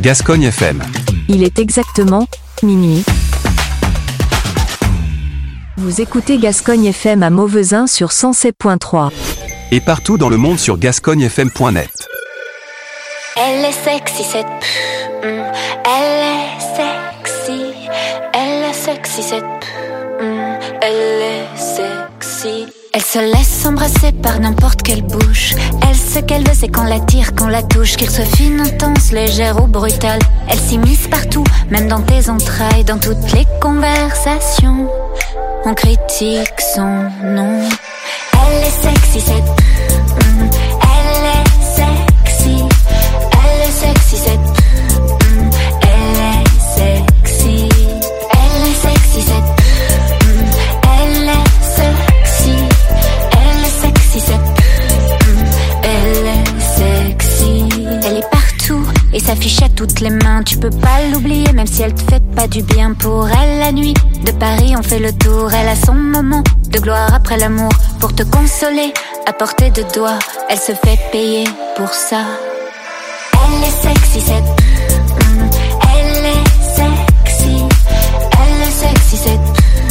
Gascogne FM. Il est exactement minuit. Vous écoutez Gascogne FM à Mauvezin sur 107.3. Et partout dans le monde sur gascognefm.net. Elle est sexy cette elle est sexy, elle est sexy cette elle est sexy. Elle se laisse embrasser par n'importe quelle bouche. Elle sait qu'elle veut, c'est qu'on la tire, qu'on la touche. Qu'il soit fine, intense, légère ou brutale. Elle s'immisce partout, même dans tes entrailles. Dans toutes les conversations, on critique son nom. Elle est sexy cette elle est sexy, elle est sexy cette elle est sexy, elle est sexy cette elle est sexy, elle est sexy cette elle est sexy. Elle est partout et s'affiche à toutes les mains. Tu peux pas l'oublier même si elle te fait pas du bien. Pour elle la nuit de Paris on fait le tour. Elle a son moment de gloire après l'amour. Pour te consoler à portée de doigts. Elle se fait payer pour ça. Elle est sexy cette elle est sexy, elle est sexy cette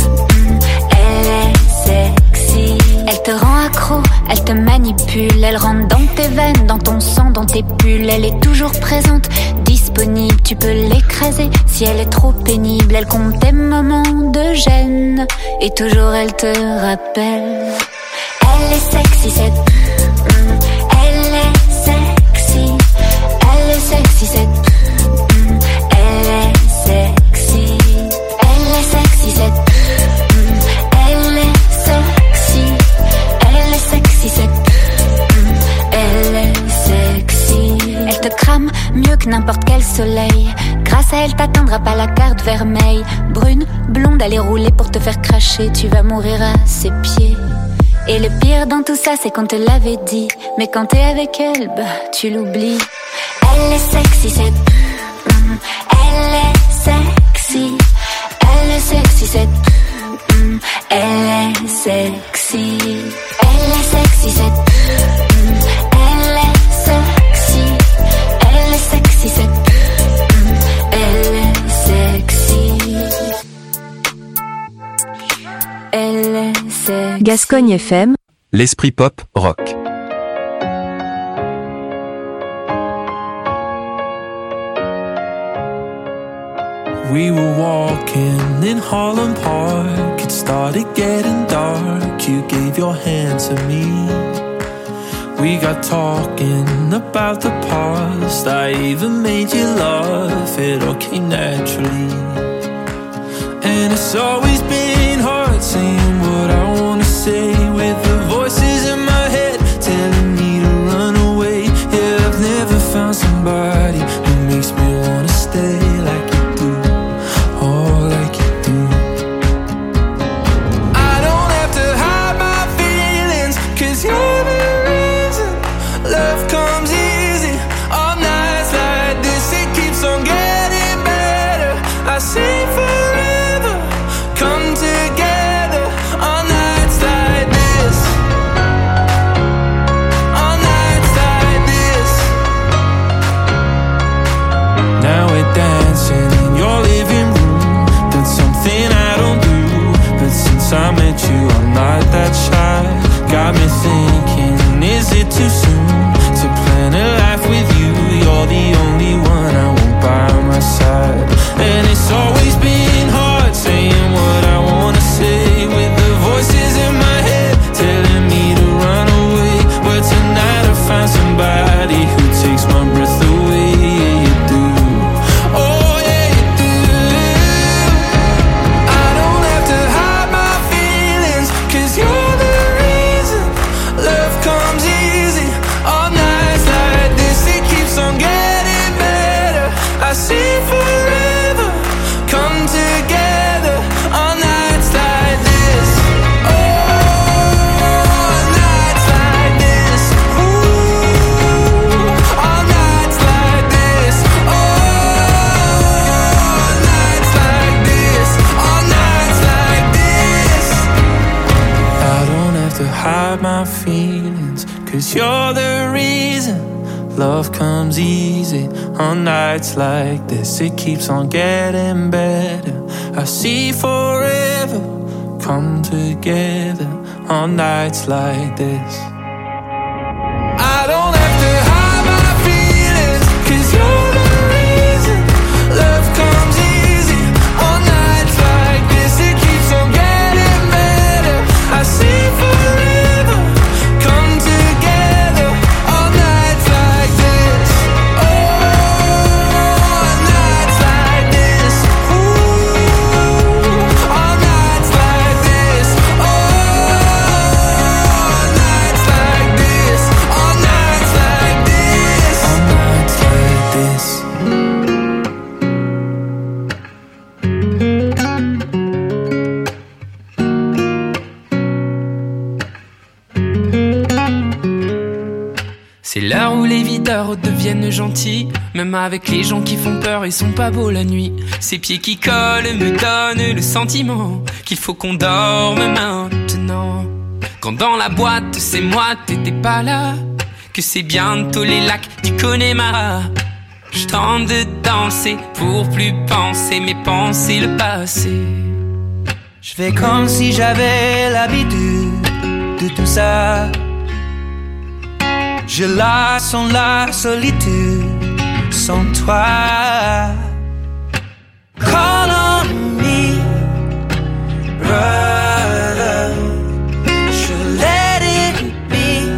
elle est sexy. Elle te rend accro, elle te manipule. Elle rentre dans tes veines, dans ton sang, dans tes pulls. Elle est toujours présente, disponible. Tu peux l'écraser si elle est trop pénible. Elle compte tes moments de gêne et toujours elle te rappelle. Elle est sexy cette elle est sexy, elle est sexy cette elle est sexy, elle est sexy cette elle est sexy, elle est sexy cette elle est sexy. Elle te crame mieux que n'importe quel soleil. Grâce à elle t'atteindra pas la carte vermeille. Brune, blonde, elle est roulée pour te faire cracher. Tu vas mourir à ses pieds. Et le pire dans tout ça c'est qu'on te l'avait dit. Mais quand t'es avec elle, bah tu l'oublies. Elle est sexy cette elle est sexy, elle est sexy cette elle est sexy, elle est sexy cette elle est sexy, elle est sexy cette elle est sexy, elle est sexy. Gascogne FM, L'esprit pop, rock. We were walking in Holland Park. It started getting dark. You gave your hand to me. We got talking about the past. I even made you laugh. It all came naturally. And it's always been hard saying what I wanna say, with the voices in my head telling me to run away. Yeah, I've never found somebody who makes me wanna stay like you do, oh, like you do. I don't have to hide my feelings, 'cause you're the reason love comes easy. On nights like this it keeps on getting better. I say forever come together on nights like this, on nights like this. Now we're dancing in your living room. That's something I don't do, but since I met you I'm not that shy. Got me thinking, is it too soon to plan a life with you? You're the only one I want by my side. And it's always been hard saying what I wanna say, with the voices in my head telling me to run away. But tonight I found somebody who takes my breath away. Yeah, you do, oh yeah you do. I don't have to hide my feelings, 'cause you're the reason love comes easy. On nights like this it keeps on getting better. I see forever come together on nights like this, oh, nights like this, ooh, on nights like this, oh, nights like this, on nights like this. I don't have to hide my feelings, 'cause you're the reason Love comes easy on nights like this. It keeps on getting better. I see forever come together on nights like this. I don't have to hide my feelings, 'cause you're the reason. Love comes easy on nights like this. It keeps on getting better. I see forever come together on nights like this. Oh, on nights like this. Ooh, on nights like this. Oh, on nights like this. On nights like this. On nights like this. C'est l'heure où les videurs deviennent gentils. Même avec les gens qui font peur, ils sont pas beaux la nuit. Ces pieds qui collent me donnent le sentiment qu'il faut qu'on dorme maintenant. Quand dans la boîte c'est moi, t'étais pas là. Que c'est bientôt les lacs du Connemara. Je tente de danser pour plus penser, mais penser le passé. Je fais comme si j'avais l'habitude de tout ça. Je la sens la solitude sans toi. Call on me, brother. Should let it be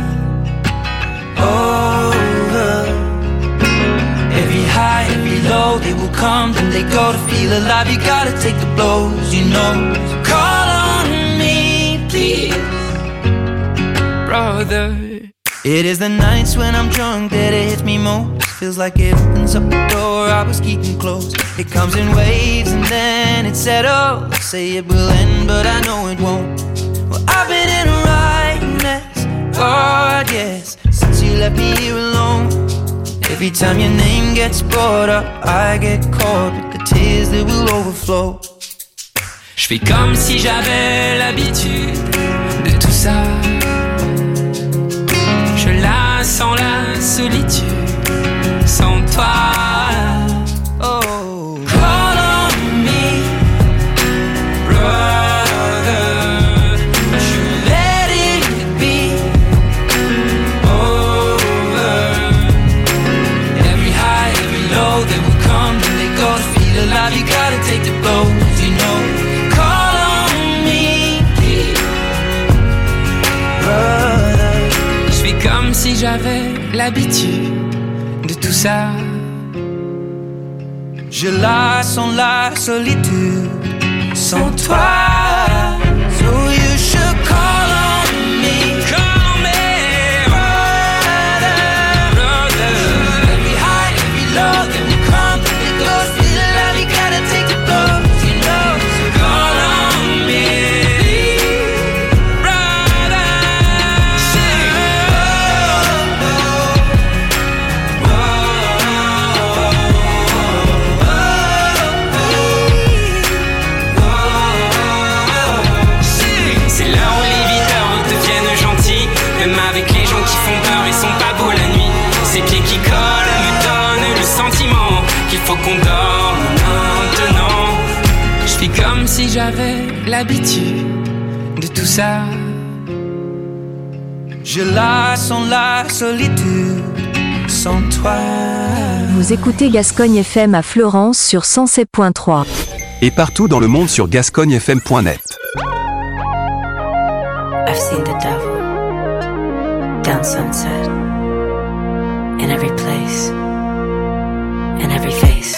over. Every high, every low, they will come, then they go. To feel alive, you gotta take the blows, you know. So call on me, please, Brother. It is the nights when I'm drunk that it hits me most. Feels like it opens up the door I was keeping closed. It comes in waves and then it settles. Say it will end, but I know it won't. Well, I've been in a right mess, God, yes, since you left me here alone. Every time your name gets brought up, I get caught with the tears that will overflow. Je fais comme si j'avais l'habitude de tout ça. Je la sens la solitude sans toi. Oh, call on me, brother. Should let it be over. Every high, every low, they will come and they go. To feel alive, you gotta take the blows, you know. Call on me, brother. Je fais comme si j'avais l'habitude de tout ça. Je la sens la solitude sans toi. So you should call on me. Call on me, Brother. Every high, every low, Then we come, then we go. Feel alive, you gotta take the blows, you know. So call on me, brother. C'est là où les videurs deviennent gentils. Même avec les gens qui font peur, ils sont pas beaux la nuit. Ces pieds qui collent me donnent le sentiment qu'il faut qu'on dorme maintenant. Je fais comme si j'avais l'habitude de tout ça. Je la sens la solitude sans toi. Vous écoutez Gascogne FM à Fleurance sur 107.3. Et partout dans le monde sur gascognefm.net. I've seen the devil down sunset, in every place, in every face.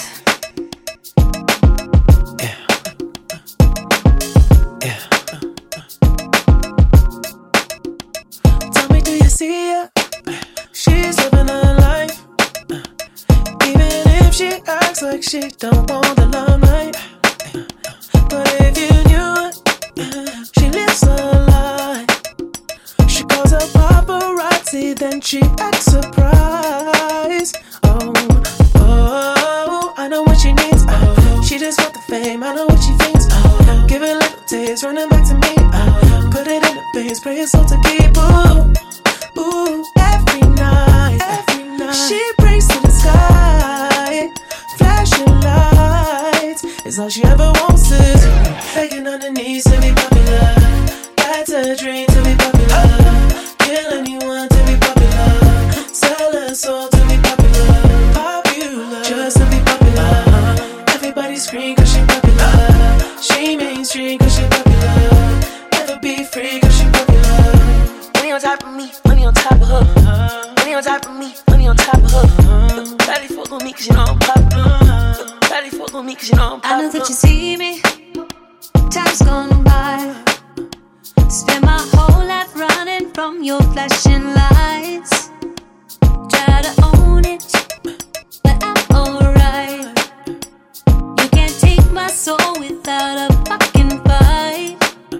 Tell me, do you see her? She's living her life, even if she acts like she don't want the limelight. But if you knew it, she lives her life. She calls her paparazzi, then she acts surprised. Oh, oh, I know what she needs. Oh, she just want the fame, I know what she thinks. Oh, give it a little taste, running back to me. Oh, put it in the veins, pray it's all to keep. Ooh, ooh, every night, she Cause all she ever wants is begging on her knees to be popular. That's a dream to be popular. Kill anyone to be popular. Sell her soul to be popular. Popular, just to be popular. Everybody scream cause she popular. She mainstream cause she popular. Never be free cause she popular. Money on top of me, money on top of her. Money on top of me, money on top of her. Daddy fuck on me cause you know I'm popular. Daddy fuck on me cause you know I'm popular. I know that you see me, time's gone by. Spend my whole life running from your flashing lights. Try to own it, but I'm alright. You can't take my soul without a fucking fight.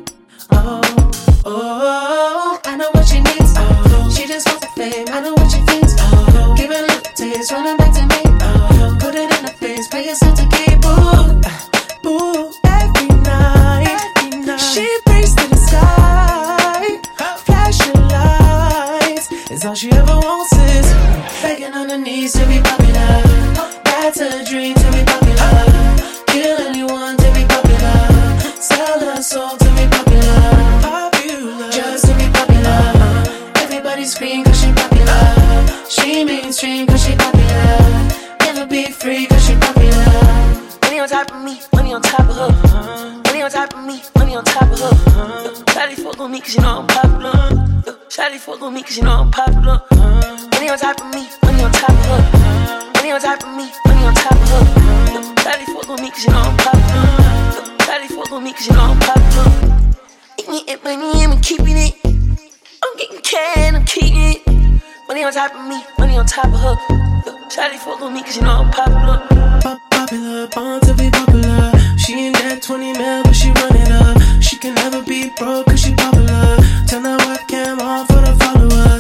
Oh, I know what she needs. She just wants the fame. I know what she thinks. Give her a little taste, running back to me. Put it in her face, pay yourself to keep. Ooh, every night. She prays to the sky. Flashing lights. It's all she ever wants is begging on her knees to be popular. That's a dream to be popular. Kill anyone to be popular. Sell her soul to be popular. Popular, just to be popular. Everybody scream cause she popular. She mainstream cause she popular. Never be free cause she popular. Money on top of me, money on top of her. Money on top of me, money on top of her. Shawty fuck on me cause you know I'm popular. Shawty fuck on me cause you know I'm popular. Money on top of me, money on top of her. Money on top of me, money on top of her. Shawty fuck on me cause you know I'm popular. Shawty fuck on me cause you know I'm popular. Eating money, I'm keeping it. I'm getting cash, I'm keeping it. Money on top of me, money on top of her. Shawty fuck on me cause you know I'm popular. Popular, born to be popular. She ain't that 20 mil, but she run it up. She can never be broke cause she popular. Turn that webcam on for the followers.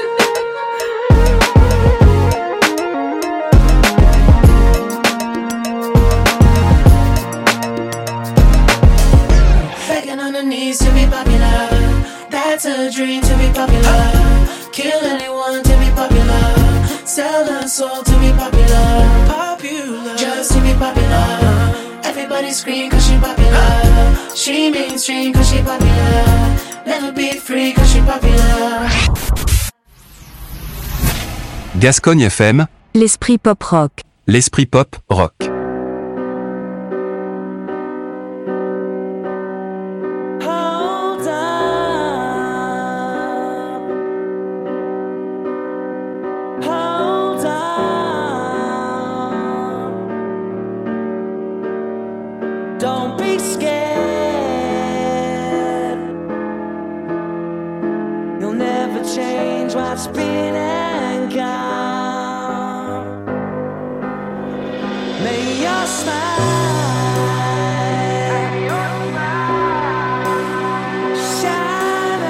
Begging on her knees to be popular. That's a dream to be popular. Kill anyone to be popular. Sell her soul to be popular. Popular, just to be popular. Everybody scream cause she popular. She mainstream cause she popular. Never be free cause she popular. Gascogne FM, L'esprit pop rock. l'esprit pop rock. Hold on. Don't be scared. You'll never change what's been and gone. May your smile shine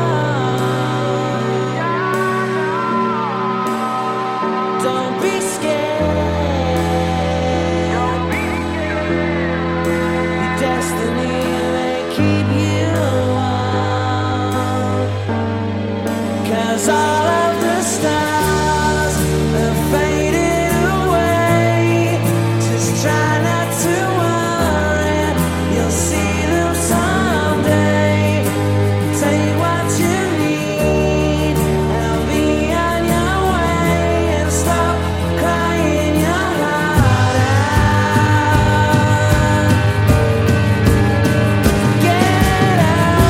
on. Don't be scared. Your destiny may keep you on. 'Cause all of the stars have faded away. Just try not to worry, you'll see them someday. Take what you need and be on your way. And stop crying your heart out. Get up.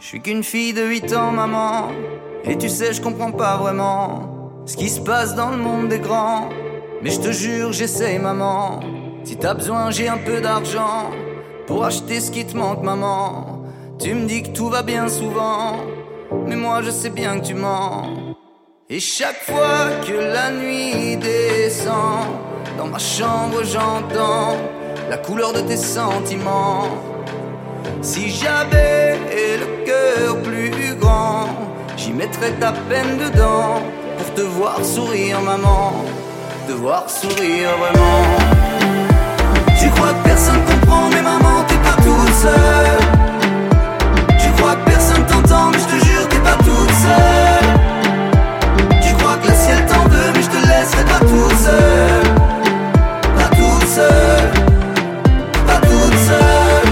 Je suis qu'une fille de 8 ans, maman. Et tu sais, je comprends pas vraiment ce qui se passe dans le monde des grands. Mais je te jure, j'essaye, maman. Si t'as besoin, j'ai un peu d'argent pour acheter ce qui te manque, maman. Tu me dis que tout va bien souvent, mais moi je sais bien que tu mens. Et chaque fois que la nuit descend, dans ma chambre j'entends la couleur de tes sentiments. Si j'avais le cœur plus grand, j'y mettrais ta peine dedans pour te voir sourire, maman. Te voir sourire vraiment. Tu crois que personne comprend, mais maman t'es pas toute seule. Tu crois que personne t'entend, mais je te jure t'es pas toute seule. Tu crois que le ciel t'en veut, mais je te laisserai pas toute seule. Pas toute seule. Pas toute seule.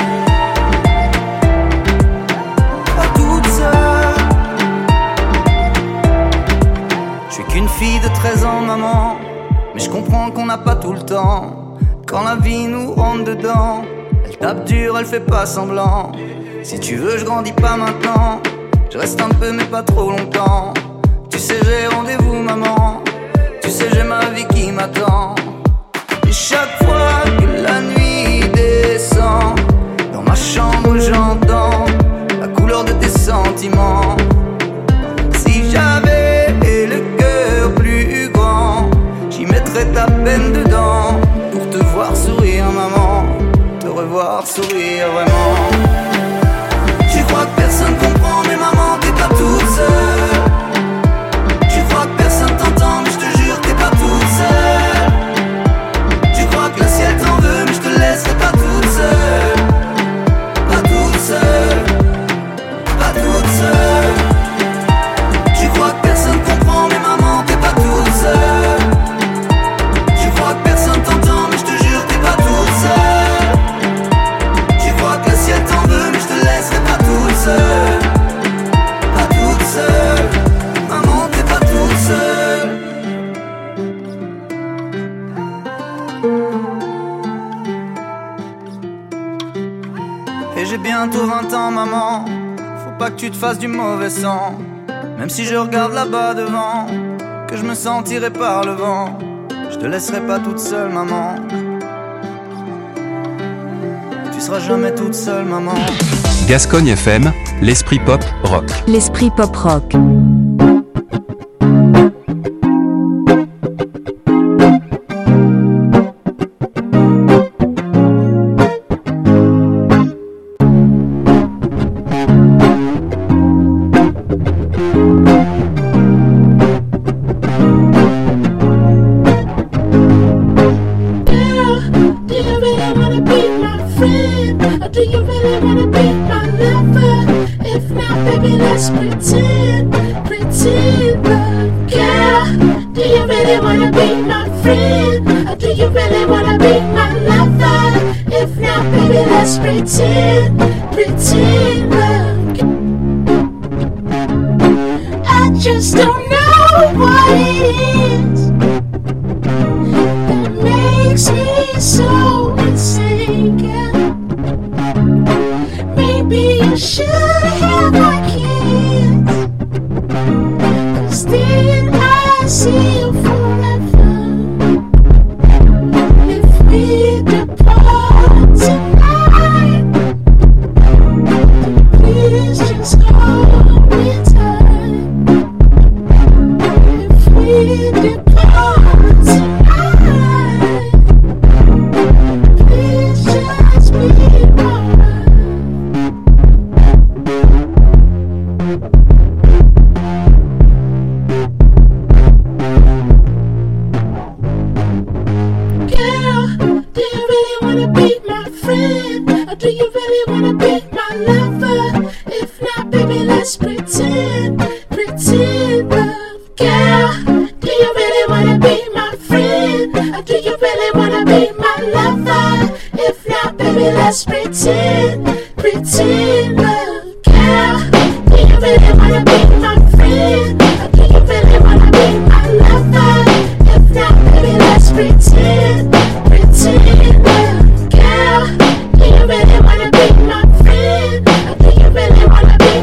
Pas toute seule. Je suis qu'une fille de 13 ans, maman, mais je comprends qu'on n'a pas tout le temps. Quand la vie nous rentre dedans, elle tape dur, elle fait pas semblant. Si tu veux, je grandis pas maintenant. Je reste un peu, mais pas trop longtemps. Tu sais, j'ai rendez-vous, maman. Tu sais, j'ai ma vie qui m'attend. Et chaque fois que la nuit descend, dans ma chambre, j'entends la couleur de tes sentiments. Si j'avais le cœur plus grand, j'y mettrais ta peine dedans pour te voir sourire, maman. Te revoir sourire vraiment. Tu crois que personne comprend, mais maman t'es pas toute seule. Tu crois que personne t'entend, mais je te jure t'es pas toute seule. Tu crois que le ciel t'en veut, mais je te laisserai pas toute seule. Pas toute seule. Pas toute seule. Tu crois que personne comprend, mais maman t'es pas toute seule. Tu crois que personne t'entend, mais je te jure t'es pas toute seule. Tu crois que le ciel t'en veut, mais je te laisserai pas toute seule. Pas toute seule. Maman t'es pas toute seule. Et j'ai bientôt 20 ans, maman. Faut pas que tu te fasses du mauvais sang. Même si je regarde là-bas devant, que je me sentirai par le vent, je te laisserai pas toute seule, maman. Tu seras jamais toute seule, maman. Gascogne FM, l'esprit pop rock. L'esprit pop rock. Do you really wanna be my friend? Or do you really wanna be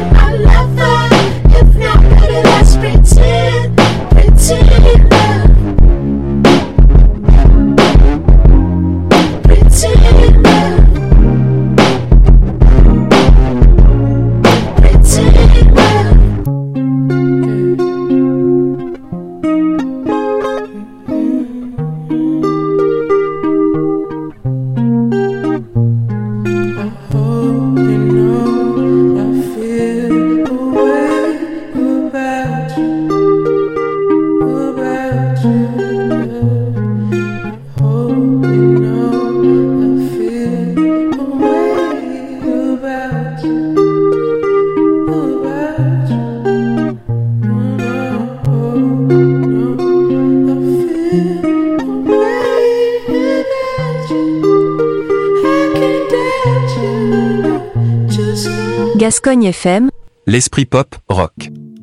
Gascogne FM, l'esprit pop rock.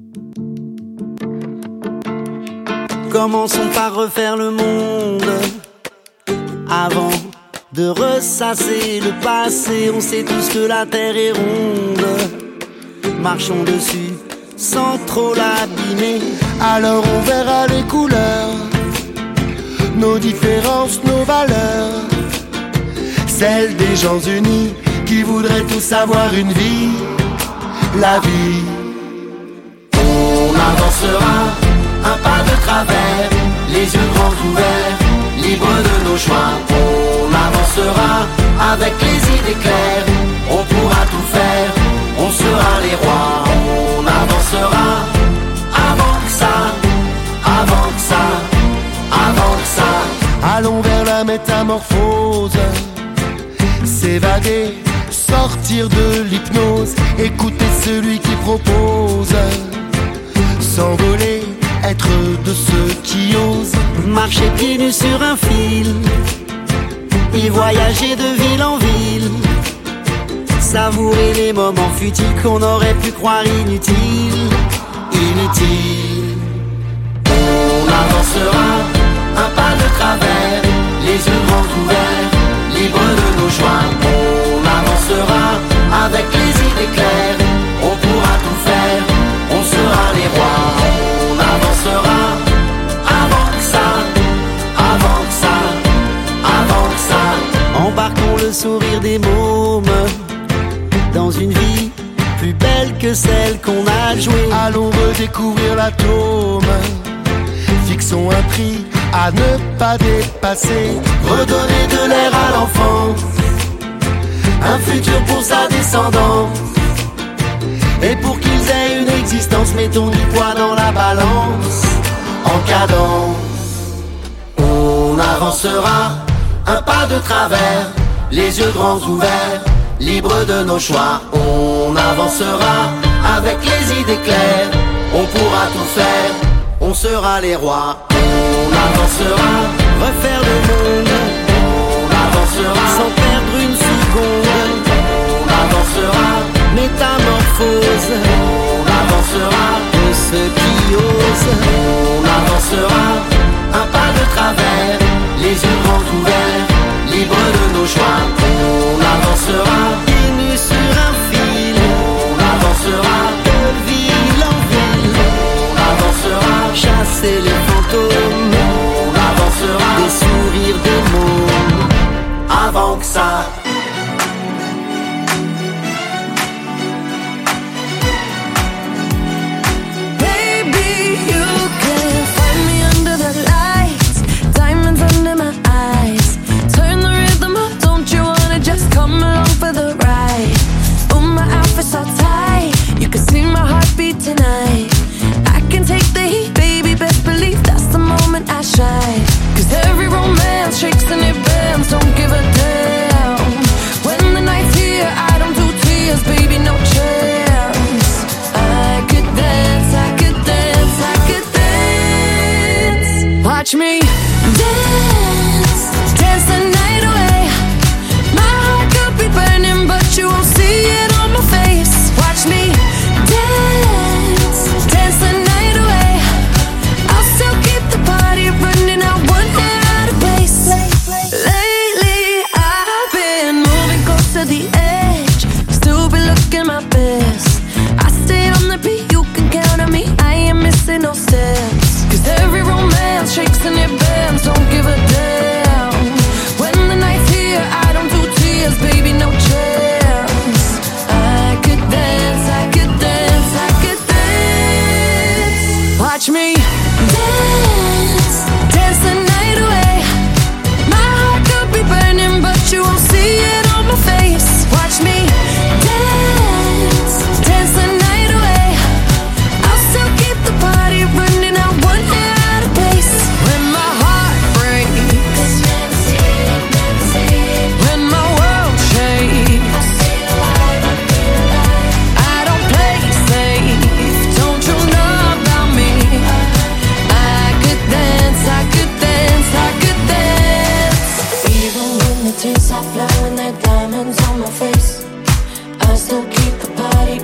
Commençons par refaire le monde avant de ressasser le passé. On sait tous que la terre est ronde, marchons dessus sans trop l'abîmer. Alors on verra les couleurs, nos différences, nos valeurs, celles des gens unis qui voudraient tous avoir une vie, la vie. On avancera un pas de travers, les yeux grands ouverts, libres de nos choix. On avancera avec les idées claires, on pourra tout faire, on sera les rois. On avancera avant que ça, avant que ça, avant que ça. Allons vers la métamorphose, s'évader, sortir de l'hypnose, écouter celui qui propose, s'envoler, être de ceux qui osent. Marcher pieds nus sur un fil et voyager de ville en ville, savourer les moments futiles qu'on aurait pu croire inutiles, inutiles. On avancera un pas de travers, les yeux grands ouverts, libres de nos choix. On avancera avec les idées claires, on pourra tout faire, on sera les rois. On avancera avant que ça, avant que ça, avant que ça. Embarquons le sourire des mômes dans une vie plus belle que celle qu'on a jouée. Allons redécouvrir l'atome, fixons un prix à ne pas dépasser, redonner de l'air à l'enfant, un futur pour sa descendance. Et pour qu'ils aient une existence, mettons du poids dans la balance, en cadence. On avancera un pas de travers, les yeux grands ouverts, libres de nos choix. On avancera avec les idées claires, on pourra tout faire, on sera les rois. On avancera, refaire le monde, on avancera sans perdre une seconde. On avancera, métamorphose, on avancera de ceux qui osent. On avancera, un pas de travers, les yeux grands ouverts, libres de nos choix. On avancera, pieds nus sur un fil, on avancera de ville en ville. On avancera, chasser les fantômes, on avancera, des sourires, des mots, avant que ça. Tonight, I can take the heat, baby, best believe that's the moment I shine. 'Cause every romance shakes and it bends, don't give a damn. When the night's here, I don't do tears, baby, no chance. I could dance, I could dance, I could dance. Watch me dance, dance the night away. My heart could be burning, but you won't see it on my face. Watch me dance, dance the night away. I'll still keep the party running, I won't get out of place. Lately I've been moving close to the edge, still be looking my best. I stay on the beat, you can count on me, I ain't missing no steps. 'Cause every romance shakes and it bends, don't give a damn. When the night's here, I don't do tears, baby, no chance. I could dance, I could dance, I could dance. Watch me dance, dance the night away. My heart could be burning, but you won't see it on my face. Watch me dance, dance the night away. I'll still keep the party running, I won't get out of place. When my heart breaks, when my world shakes, I don't play safe, don't you know about me? I could dance, I could dance, I could dance. Even when the tears are flowing like diamonds on my face, I still keep the party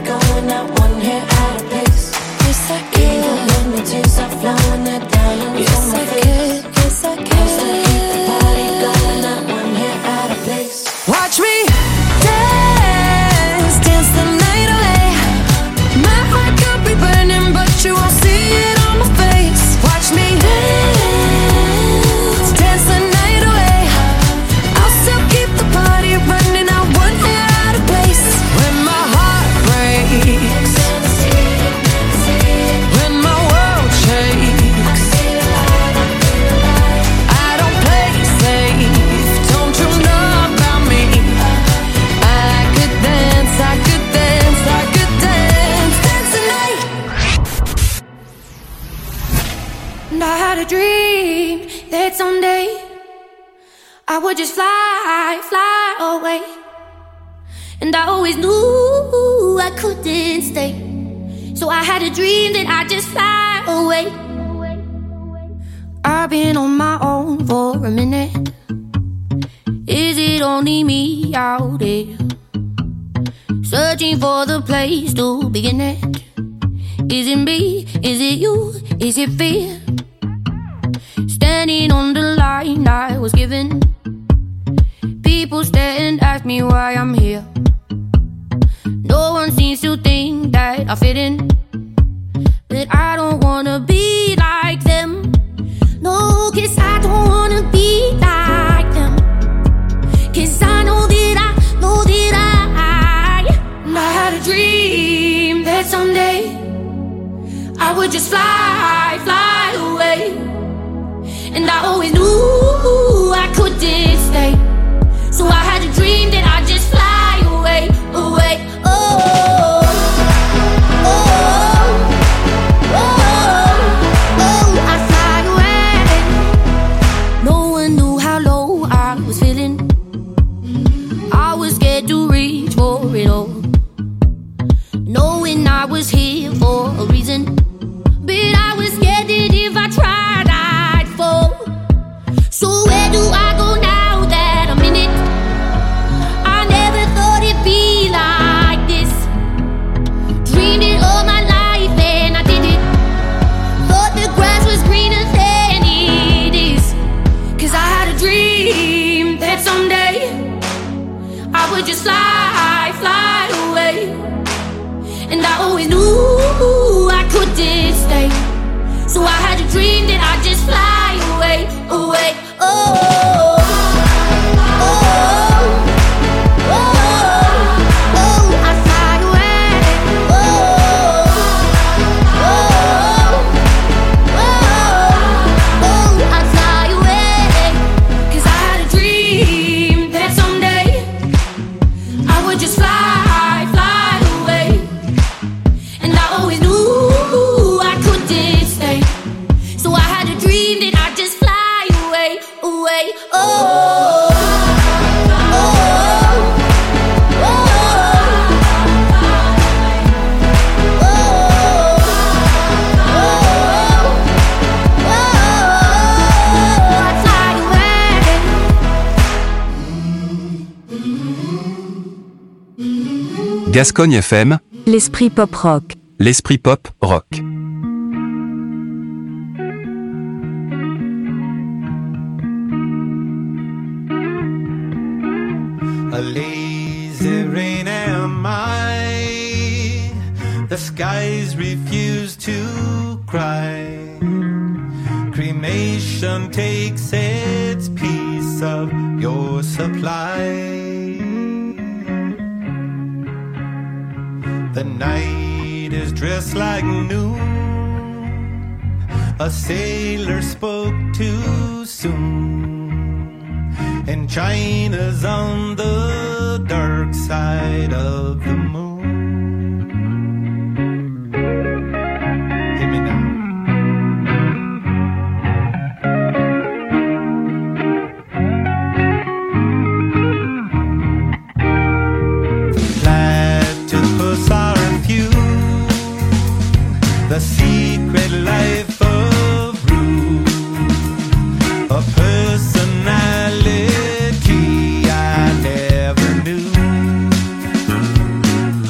blowing that diamonds Yes, on my I face. could, yes, I could. Cause I keep the party going, not one hair out of place. Watch me dance, dance the night away. My heart could be burning, but you won't see it on my face. Watch me dance, dance the night away. I'll still keep the party running, not one hair out of place. When my heart breaks, when my world shakes, I don't play safe. Don't you know about me? I could dance, I could dance, I could dance, dance tonight. And I had a dream that someday I would just fly, fly away. And I always knew I couldn't stay. So I had a dream that I'd just fly away. I've been on my own for a minute. Is it only me out there? Searching for the place to begin it. Is it me? Is it you? Is it fear? Standing on the line I was given. People stare and ask me why I'm here. No one seems to think that I fit in. But I don't wanna be like them. No, 'cause I don't wanna be like them. 'Cause I know that and I had a dream that someday I would just fly, fly away. And I always knew I couldn't stay. So I had a dream that I'd just fly away, away. Oh, oh, oh, oh, I'd fly away. No one knew how low I was feeling. I was scared to reach for it all, knowing I was here for a reason. But I was scared that if I tried, I'd fall. So where do I go now that I'm in it? I never thought it'd be like this. Dreamed it all my life and I did it. Thought the grass was greener than it is. 'Cause I had a dream that someday I would just fly, fly away. And I always knew I couldn't stay. So I had a dream that I'd just fly away, away. Oh, oh, oh, oh, I'd fly away. Oh, oh, oh, I'd fly away. 'Cause I had a dream that someday I would just fly, fly away. And I always knew I couldn't stay. So I had a dream that I'd just fly away, away. Oh, oh, oh, I'd fly away. Gascogne FM, L'esprit pop rock. l'esprit pop rock. A lazy rain am I. The skies refuse to cry. Cremation takes its piece of your supply. The night is dressed like noon. A sailor spoke too soon. And China's on the dark side of the moon. Hear me now. The platypus are few. The secret life of Rue. A personality I never knew.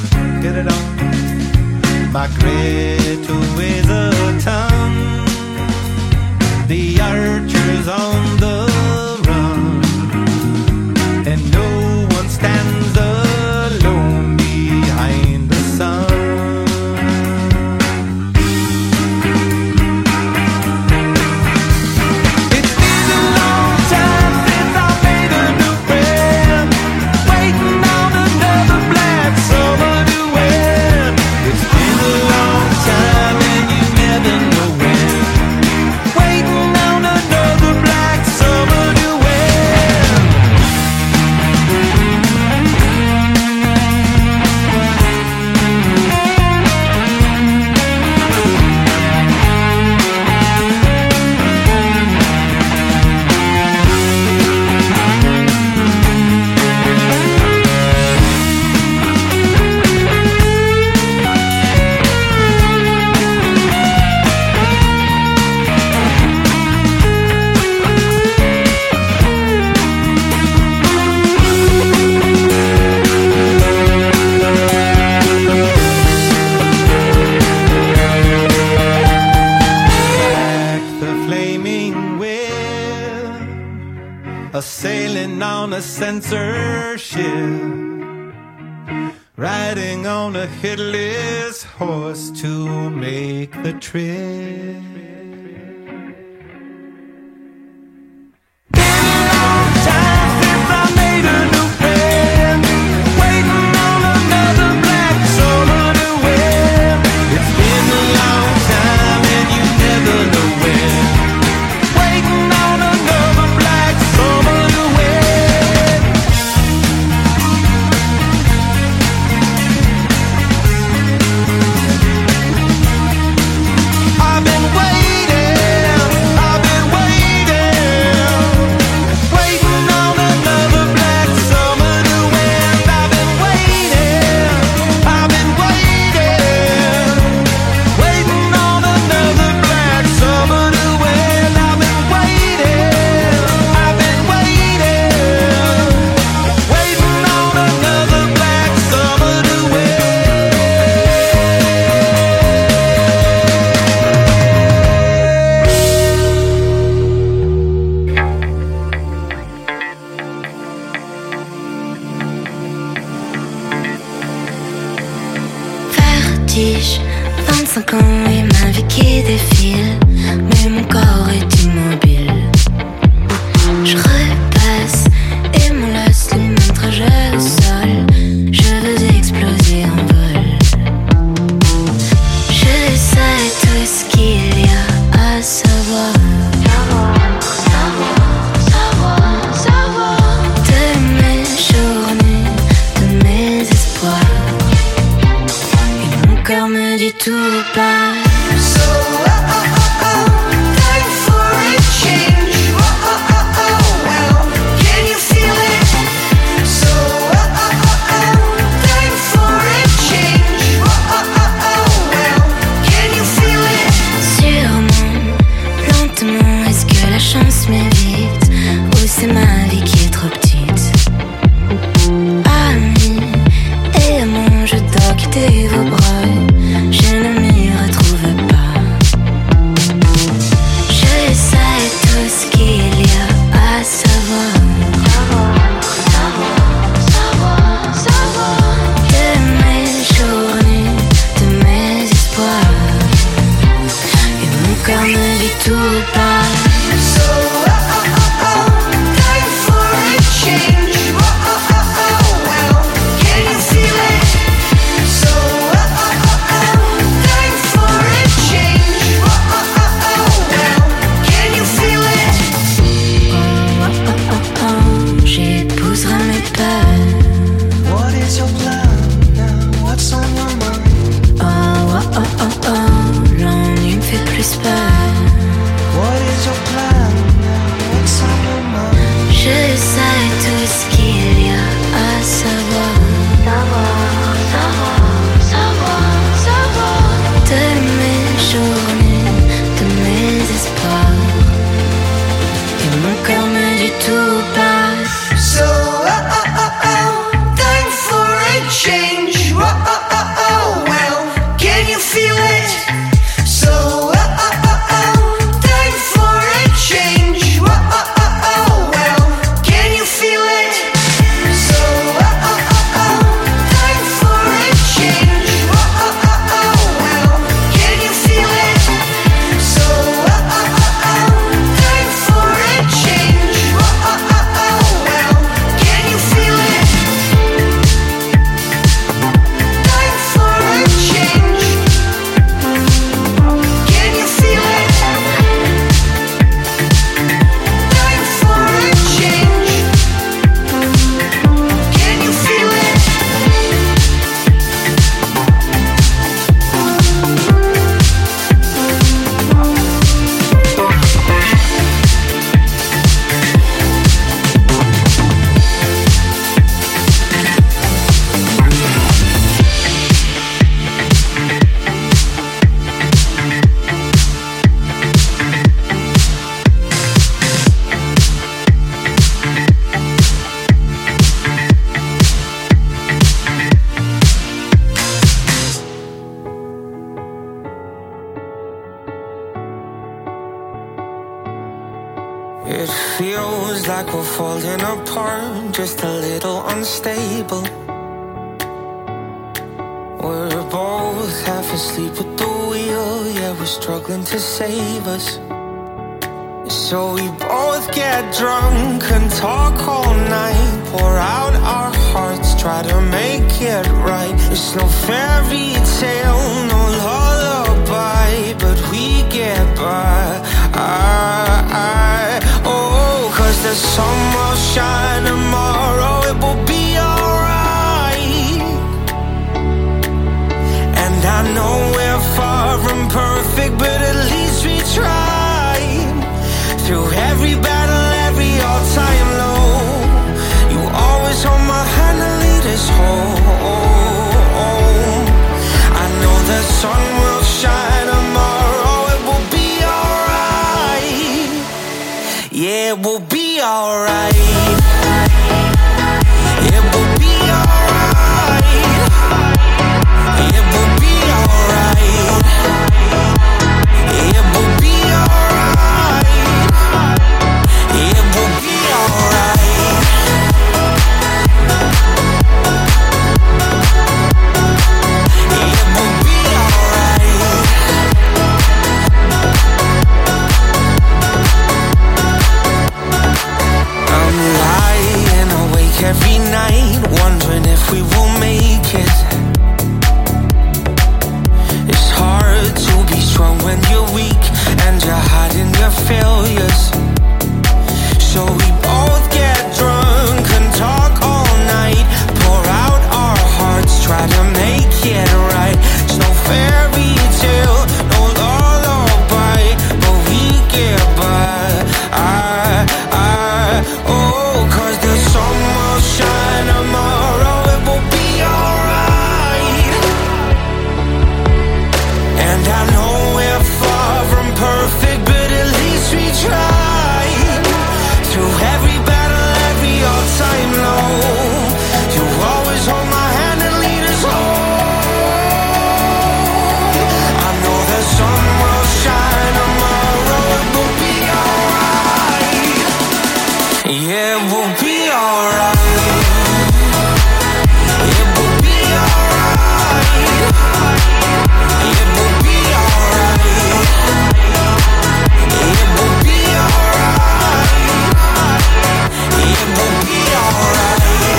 on a censorship, riding on a headless horse to make the trip. Vertige, 25 ans et ma vie qui défile, mais mon corps est immobile. Je repasse et mon laisse le même trajet au sol. Je veux exploser en vol. Je sais tout ce qu'il y a à savoir. De mes journées, de mes espoirs. Et mon cœur me dit tout bas. So, thanks for reaching. like we're falling apart, just a little unstable. We're both half asleep at the wheel, yeah, we're struggling to save us. So we both get drunk and talk all night, pour out our hearts, try to make it right. It's no fairy tale, no lullaby, but we get by. Oh, 'cause the sun will shine tomorrow, it will be alright. And I know we're far from perfect, but at least we tried. Through every battle, every all-time low, you always hold my hand and lead us home. I know the sun will shine tomorrow, it will be alright. Yeah, it will be alright. It will be alright. It will be alright. It will be alright. It will be alright. It will be alright. I'm lying awake every night, wondering if we will make it. It's hard to be strong when you're weak and you're hiding your failures. So we both get drunk and talk all night, pour out our hearts, try to make it right. It's no fairy tale, no lullaby, but we get by. Oh, 'cause the sun will shine tomorrow, it will be alright. And I know we're far from perfect, but at least we tried. Through every battle, every all-time low, you always hold my hand and lead us home. I know the sun will shine tomorrow, it will be alright. Yeah, it will be alright. It will be alright. It will be alright. It will be alright. It will be alright.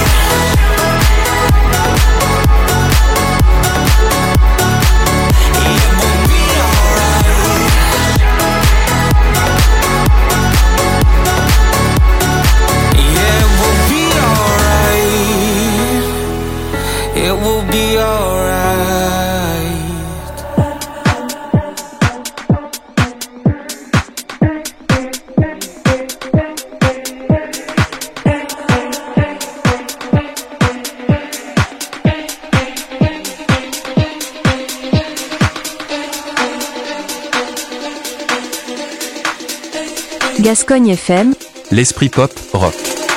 It will be alright. Yeah, it will be alright. It will be alright. Gascogne FM, l'esprit pop rock.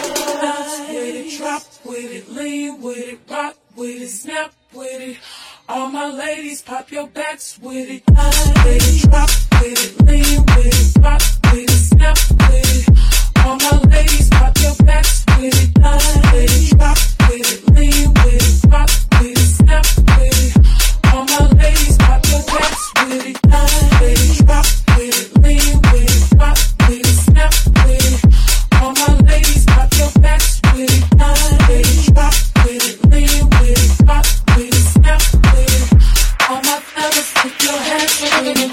Drop with it, lean with it, rock with it, snap with it. All my ladies, pop your backs with it. With it, drop with it, lean with it, rock with it, snap with it. All my ladies, pop your backs with it. With it, drop with it, lean with it, rock with it, snap with it. All my ladies, pop your backs with it. With it, drop with it, lean with it, rock with it, snap with it. All my ladies, pop your backs with it. With it, drop with it, lean with it, rock with it, snap with it. All my fellas, put your hands with it.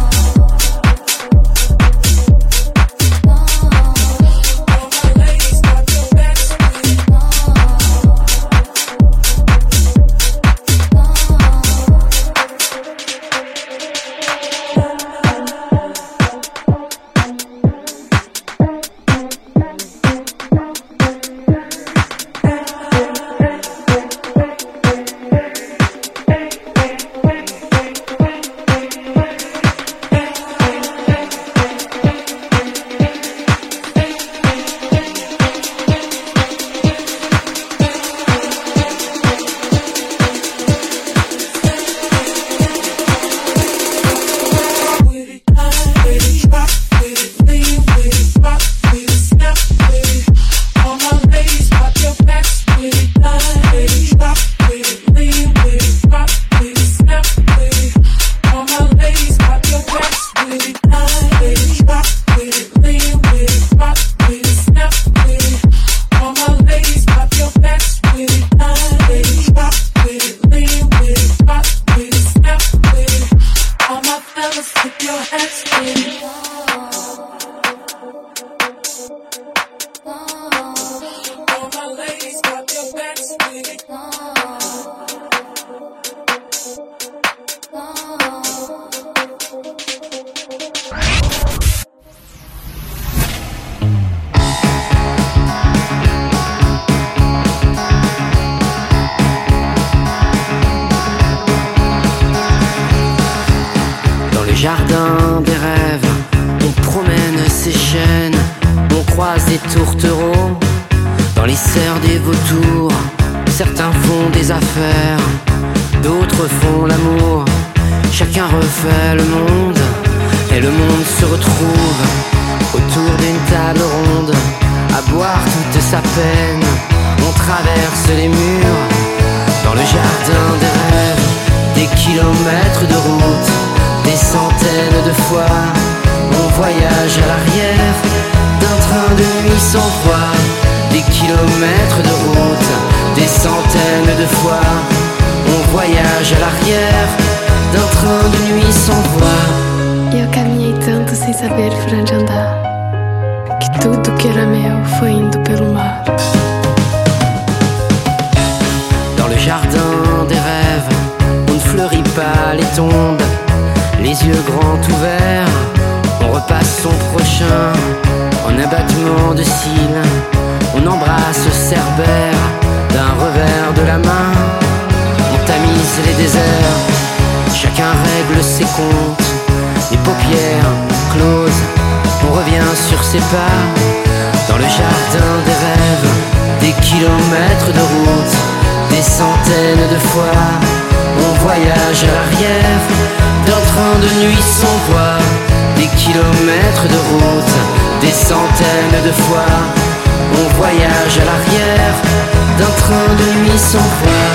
All my ladies, pop tourtereaux, dans les serres des vautours. Certains font des affaires, d'autres font l'amour. Chacun refait le monde, et le monde se retrouve autour d'une table ronde, à boire toute sa peine. On traverse les murs, dans le jardin des rêves. Des kilomètres de route, des centaines de fois. On voyage à l'arrière d'un train de nuit sans froid. Des kilomètres de route, des centaines de fois. On voyage à l'arrière d'un train de nuit sans voix. Eu caminhei tanto sem saber por onde andar, que tudo que era meu foi indo pelo mar. Dans le jardin des rêves, on ne fleurit pas les tombes. Les yeux grands ouverts, on repasse son prochain. En abattement de cils, on embrasse Cerbère d'un revers de la main. On tamise les déserts, chacun règle ses comptes. Les paupières closes, on revient sur ses pas. Dans le jardin des rêves, des kilomètres de route, des centaines de fois. On voyage à l'arrière d'un train de nuit sans voix. Des kilomètres de route, des centaines de fois. On voyage à l'arrière d'un train de nuit sans voix.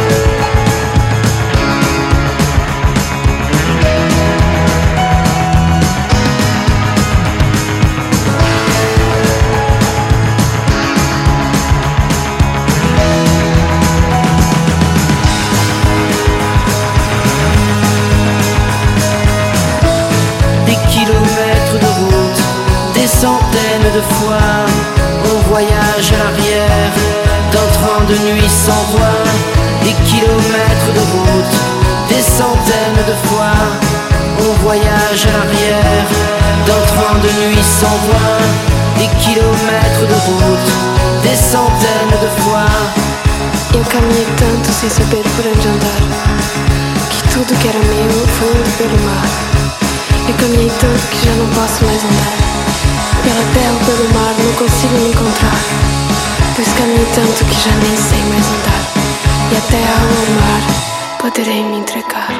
Centaines de fois, on voyage à l'arrière d'un train de nuit sans voix. Des kilomètres de route, des centaines de fois, on voyage à l'arrière d'un train de nuit sans voix. Des kilomètres de route, des centaines de fois. Eu caminhei tanto sem saber por onde andar, que tudo que era meu foi indo pelo mar. Eu caminhei tanto que já não posso mais andar. Pela terra ou pelo mar não consigo me encontrar, pois caminhei tanto que já nem sei mais andar. E a terra ou o mar poderei me entregar.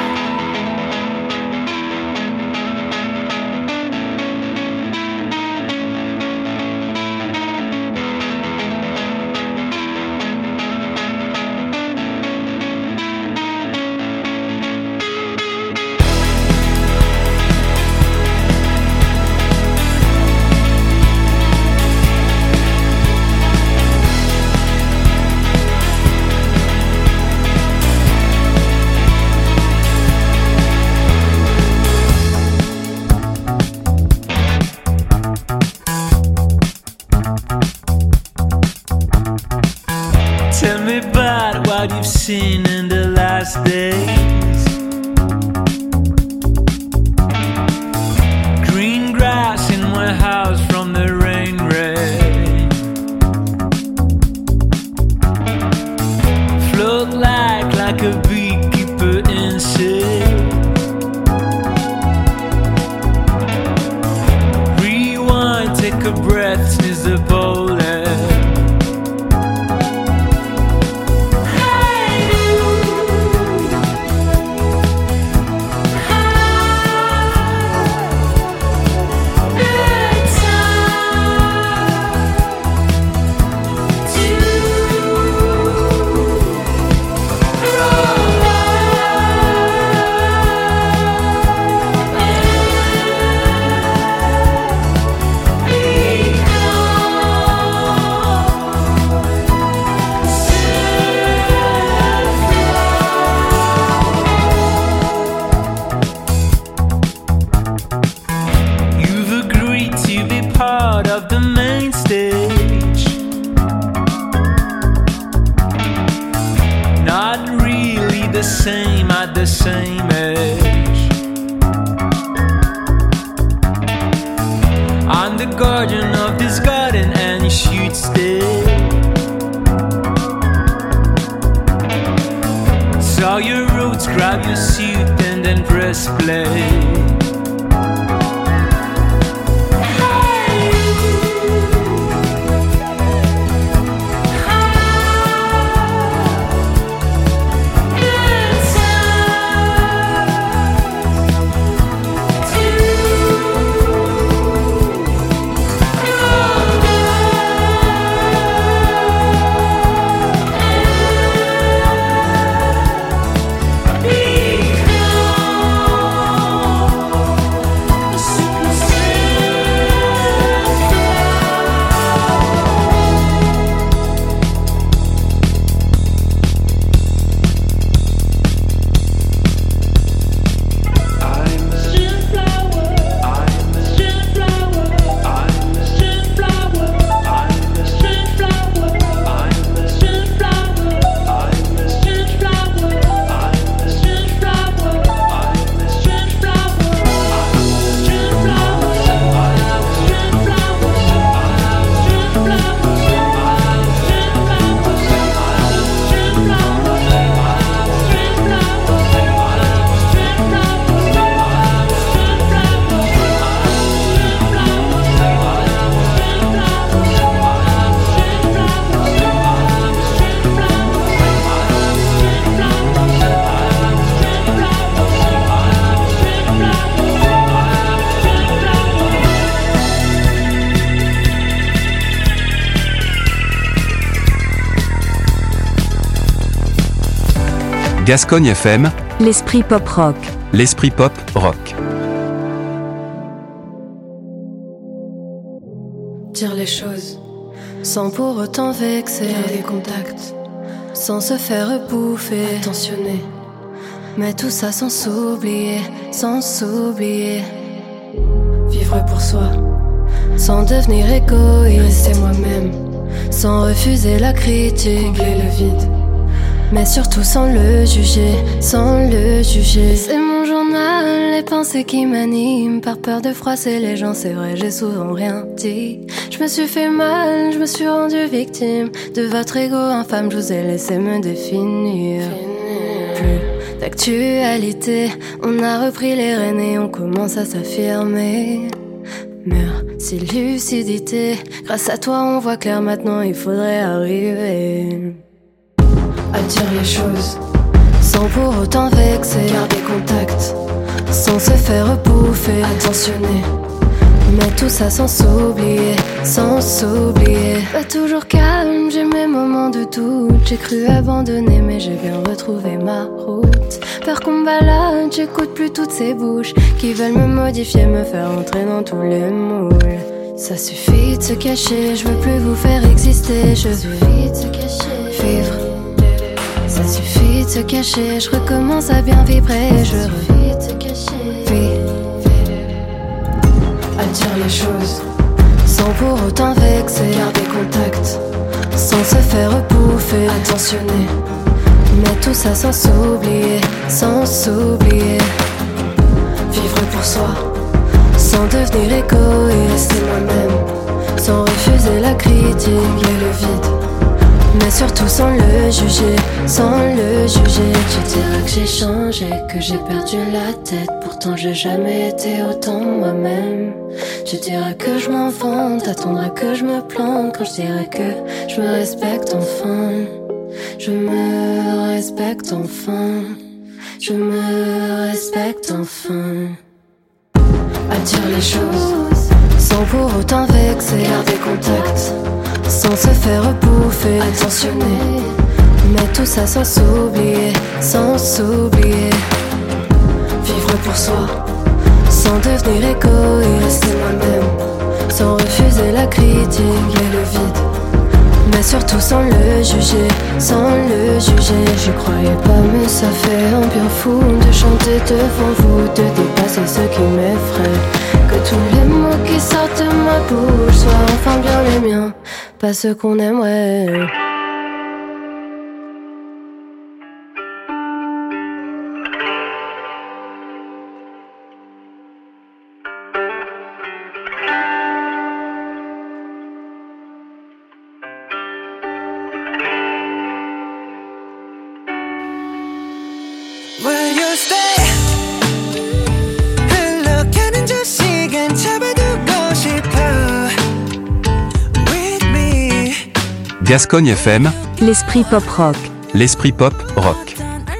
Seen in the last days. Green grass in my house from the rain. Float like a beekeeper insect. Rewind, take a breath, sneeze the bullet. The same age. I'm the guardian of this garden and you should stay. Saw your roots, grab your suit and then press play. Gascogne FM, l'esprit pop rock. l'esprit pop rock. Dire les choses sans pour autant vexer, les contacts sans se faire bouffer, attentionner, mais tout ça sans s'oublier, vivre pour soi, sans devenir égoïste, rester moi-même, sans refuser la critique, combler le vide, mais surtout sans le juger, C'est mon journal, les pensées qui m'animent, par peur de froisser les gens, c'est vrai, j'ai souvent rien dit. Je me suis fait mal, je me suis rendue victime de votre ego infâme, je vous ai laissé me définir. Plus d'actualité, on a repris les rênes et on commence à s'affirmer. Merci lucidité, grâce à toi on voit clair maintenant, il faudrait arriver à dire les choses sans pour autant vexer, garder contact sans se faire bouffer, attentionner, mais tout ça sans s'oublier, Pas toujours calme, j'ai mes moments de doute, j'ai cru abandonner mais j'ai bien retrouvé ma route. Peur qu'on me balade, j'écoute plus toutes ces bouches qui veulent me modifier, me faire entrer dans tous les moules. Ça suffit de se cacher, je veux plus vous faire exister, je veux vivre. Ça suffit de se cacher, je recommence à bien vibrer, je vis. À dire les choses sans pour autant vexer, garder contact sans se faire bouffer, attentionner, mais tout ça sans s'oublier, vivre pour soi, sans devenir égoïste, rester moi-même, sans refuser la critique et le vide, mais surtout sans le juger, Je dirais que j'ai changé, que j'ai perdu la tête, pourtant j'ai jamais été autant moi-même. Je dirais que je m'en vante, t'attendrais que je me plante, quand je dirais que je me respecte enfin. Je me respecte enfin. À dire les choses sans pour autant vexer, garder contact sans se faire bouffer, attentionner, mais tout ça sans s'oublier, vivre pour soi, sans devenir égoïste, rester moi-même, sans refuser la critique et le vide, mais surtout sans le juger, Je croyais pas mais ça fait un bien fou de chanter devant vous, de dépasser ce qui m'effraie, que tous les mots qui sortent de ma bouche soient enfin bien les miens, pas ceux qu'on aimerait. Will you stay? 흘러가는 저 시간 잡아두고 싶어 with me. Gascogne FM, l'esprit pop rock. l'esprit pop rock.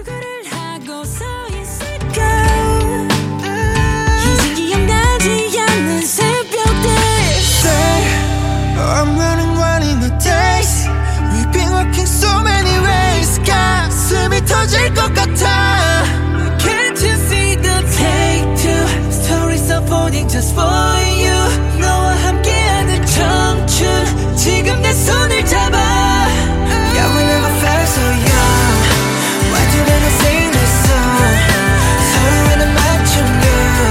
I'm running the days. We've been working so many ways. 가슴이 터질 것 같아. Can't you see the take two stories unfolding just for you? 너와 함께하는 청춘 지금 내 손을 잡아. Yeah, we never felt so young. Why did I sing this song? 서로에는 맞춤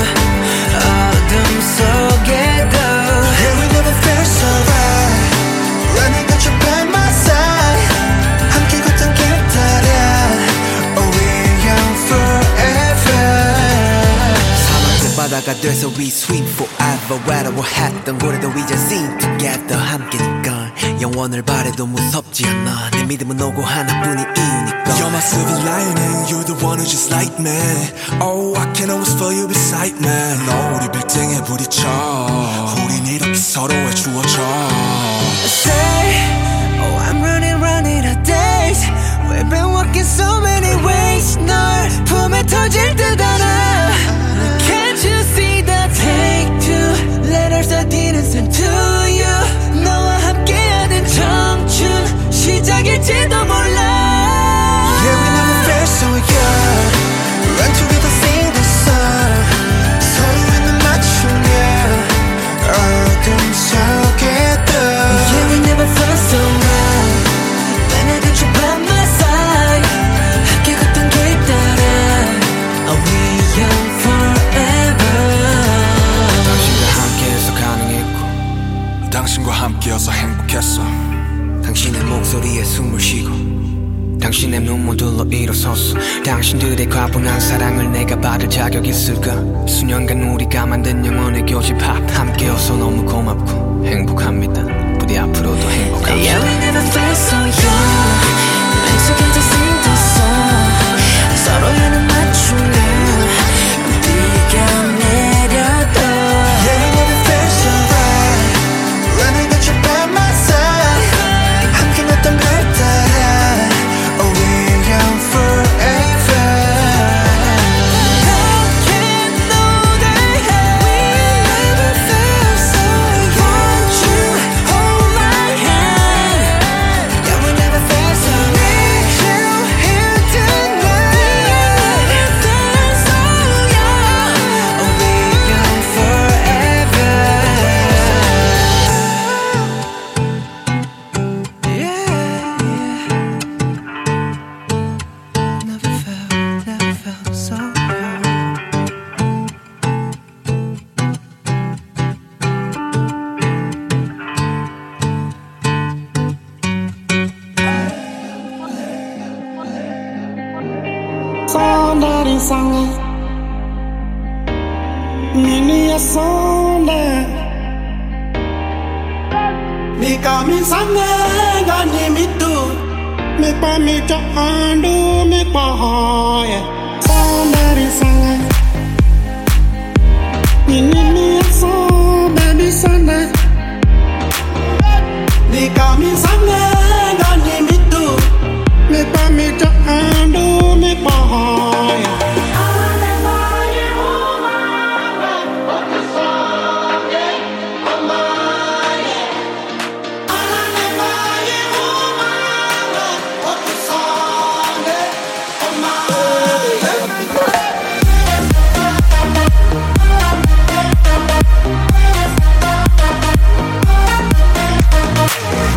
어둠 속에도. Yeah, we never felt so right. Running got you by my side. 함께 걷던 길 따라. Oh, we're young forever. 사막도 바다가 돼서 we swim forever. 외로워했던 고래도 이제 sing together. 함께니까 영원을 바래도 무섭지 않아. 내 믿음은 오고 하나뿐인 이유니까. You're my silver lining, you're the one who just like me. Oh, I can always feel you beside me. 너 우리 빌딩에 부딪혀. 우린 이렇게 서로에 주어져. Say, oh, I'm running out of days. We've been walking so many ways. 널 품에 터질 듯 알아. Can't you see the take two letters I didn't send to you? 너와 함께하는 청춘 시작일지도 몰라. Yeah, we never felt so 거리에 숨을 쉬고 당신의 눈물들로 일어섰어. 당신들의 과분한 사랑을 내가 받을 자격 있을까? 수년간 우리가 만든 영원의 교집합 함께여서 너무 고맙고 행복합니다. 부디 앞으로도 행복합시다. Yeah, we never felt so young. 익숙해져 sing the song. 서로의 눈 맞추며 비가 내려도 Yeah, we never felt so right. When I got you by my side. 함께 냈던 걸 따라 Oh, we're young forever. How can know that we never felt so young? Won't you hold my hand? Yeah, we never felt so right. Need you here tonight. We never felt so young. Oh, we're young forever. Never felt so young. 손들 이상해 미니의 손들 미가 미상해 가니 미뚜 미빠 미저 안두 미빠 허예 손들 이상해 미니의 손 baby 손들 미가 미상해